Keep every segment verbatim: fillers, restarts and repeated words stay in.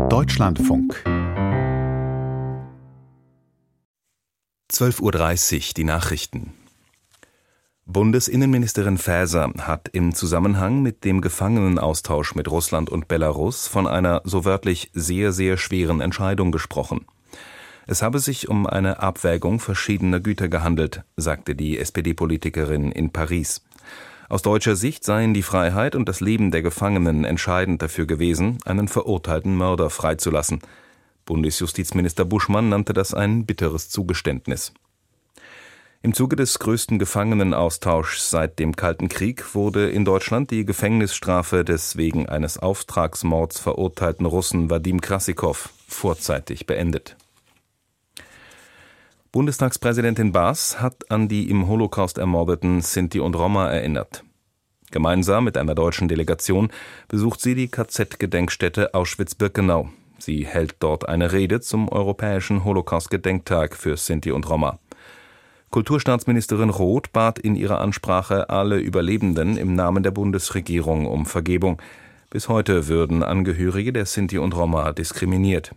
Deutschlandfunk. zwölf Uhr dreißig, die Nachrichten. Bundesinnenministerin Faeser hat im Zusammenhang mit dem Gefangenenaustausch mit Russland und Belarus von einer so wörtlich sehr, sehr schweren Entscheidung gesprochen. Es habe sich um eine Abwägung verschiedener Güter gehandelt, sagte die S P D-Politikerin in Paris. Aus deutscher Sicht seien die Freiheit und das Leben der Gefangenen entscheidend dafür gewesen, einen verurteilten Mörder freizulassen. Bundesjustizminister Buschmann nannte das ein bitteres Zugeständnis. Im Zuge des größten Gefangenenaustauschs seit dem Kalten Krieg wurde in Deutschland die Gefängnisstrafe des wegen eines Auftragsmords verurteilten Russen Wadim Krassikow vorzeitig beendet. Bundestagspräsidentin Baas hat an die im Holocaust ermordeten Sinti und Roma erinnert. Gemeinsam mit einer deutschen Delegation besucht sie die K Z-Gedenkstätte Auschwitz-Birkenau. Sie hält dort eine Rede zum Europäischen Holocaust-Gedenktag für Sinti und Roma. Kulturstaatsministerin Roth bat in ihrer Ansprache alle Überlebenden im Namen der Bundesregierung um Vergebung. Bis heute würden Angehörige der Sinti und Roma diskriminiert.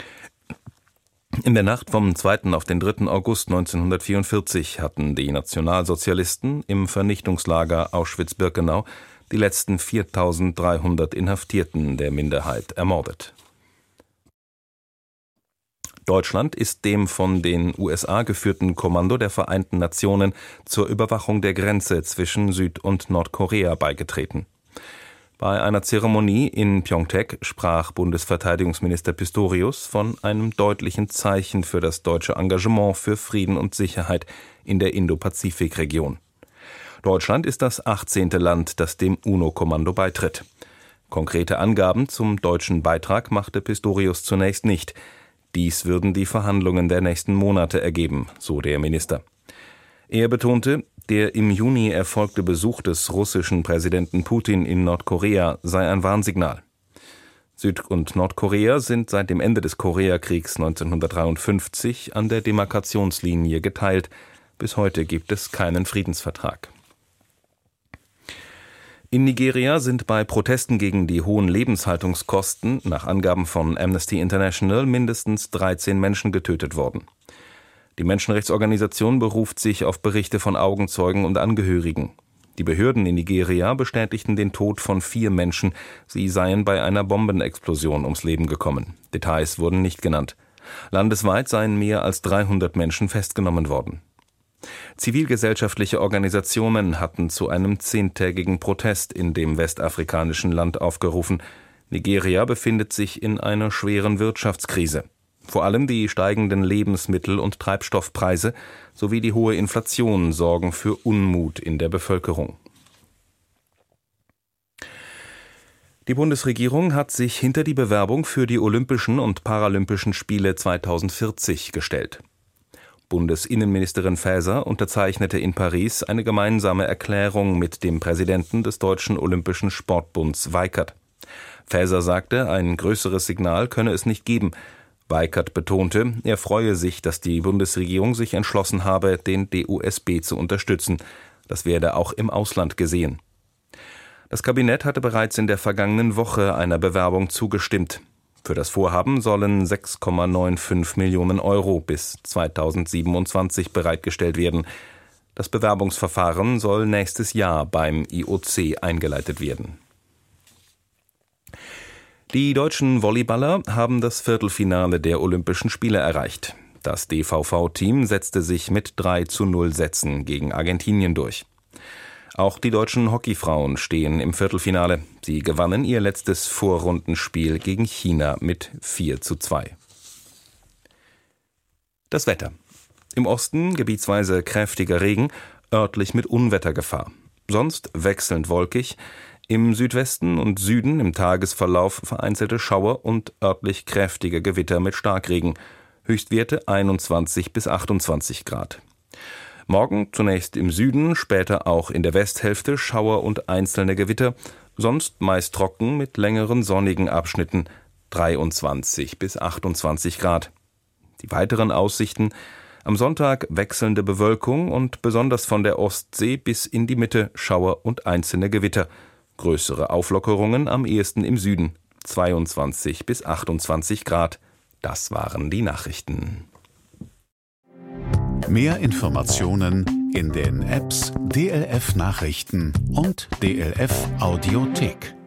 In der Nacht vom zweiten auf den dritten August neunzehnhundertvierundvierzig hatten die Nationalsozialisten im Vernichtungslager Auschwitz-Birkenau die letzten viertausenddreihundert Inhaftierten der Minderheit ermordet. Deutschland ist dem von den U S A geführten Kommando der Vereinten Nationen zur Überwachung der Grenze zwischen Süd- und Nordkorea beigetreten. Bei einer Zeremonie in Pyeongtaek sprach Bundesverteidigungsminister Pistorius von einem deutlichen Zeichen für das deutsche Engagement für Frieden und Sicherheit in der Indo-Pazifik-Region. Deutschland ist das achtzehnte Land, das dem UNO-Kommando beitritt. Konkrete Angaben zum deutschen Beitrag machte Pistorius zunächst nicht. Dies würden die Verhandlungen der nächsten Monate ergeben, so der Minister. Er betonte, der im Juni erfolgte Besuch des russischen Präsidenten Putin in Nordkorea sei ein Warnsignal. Süd- und Nordkorea sind seit dem Ende des Koreakriegs neunzehnhundertdreiundfünfzig an der Demarkationslinie geteilt. Bis heute gibt es keinen Friedensvertrag. In Nigeria sind bei Protesten gegen die hohen Lebenshaltungskosten nach Angaben von Amnesty International mindestens dreizehn Menschen getötet worden. Die Menschenrechtsorganisation beruft sich auf Berichte von Augenzeugen und Angehörigen. Die Behörden in Nigeria bestätigten den Tod von vier Menschen. Sie seien bei einer Bombenexplosion ums Leben gekommen. Details wurden nicht genannt. Landesweit seien mehr als dreihundert Menschen festgenommen worden. Zivilgesellschaftliche Organisationen hatten zu einem zehntägigen Protest in dem westafrikanischen Land aufgerufen. Nigeria befindet sich in einer schweren Wirtschaftskrise. Vor allem die steigenden Lebensmittel- und Treibstoffpreise sowie die hohe Inflation sorgen für Unmut in der Bevölkerung. Die Bundesregierung hat sich hinter die Bewerbung für die Olympischen und Paralympischen Spiele zweitausendvierzig gestellt. Bundesinnenministerin Faeser unterzeichnete in Paris eine gemeinsame Erklärung mit dem Präsidenten des Deutschen Olympischen Sportbunds Weikert. Faeser sagte, ein größeres Signal könne es nicht geben. Weikert betonte, er freue sich, dass die Bundesregierung sich entschlossen habe, den D O S B zu unterstützen. Das werde auch im Ausland gesehen. Das Kabinett hatte bereits in der vergangenen Woche einer Bewerbung zugestimmt. Für das Vorhaben sollen sechs Komma fünfundneunzig Millionen Euro bis zweitausendsiebenundzwanzig bereitgestellt werden. Das Bewerbungsverfahren soll nächstes Jahr beim I O C eingeleitet werden. Die deutschen Volleyballer haben das Viertelfinale der Olympischen Spiele erreicht. Das D V V-Team setzte sich mit drei zu null Sätzen gegen Argentinien durch. Auch die deutschen Hockeyfrauen stehen im Viertelfinale. Sie gewannen ihr letztes Vorrundenspiel gegen China mit vier zu zwei. Das Wetter. Im Osten gebietsweise kräftiger Regen, örtlich mit Unwettergefahr. Sonst wechselnd wolkig. Im Südwesten und Süden im Tagesverlauf vereinzelte Schauer und örtlich kräftige Gewitter mit Starkregen. Höchstwerte einundzwanzig bis achtundzwanzig Grad. Morgen zunächst im Süden, später auch in der Westhälfte Schauer und einzelne Gewitter. Sonst meist trocken mit längeren sonnigen Abschnitten. dreiundzwanzig bis achtundzwanzig Grad. Die weiteren Aussichten: am Sonntag wechselnde Bewölkung und besonders von der Ostsee bis in die Mitte Schauer und einzelne Gewitter. Größere Auflockerungen am ehesten im Süden. zweiundzwanzig bis achtundzwanzig Grad. Das waren die Nachrichten. Mehr Informationen in den Apps D L F Nachrichten und D L F Audiothek.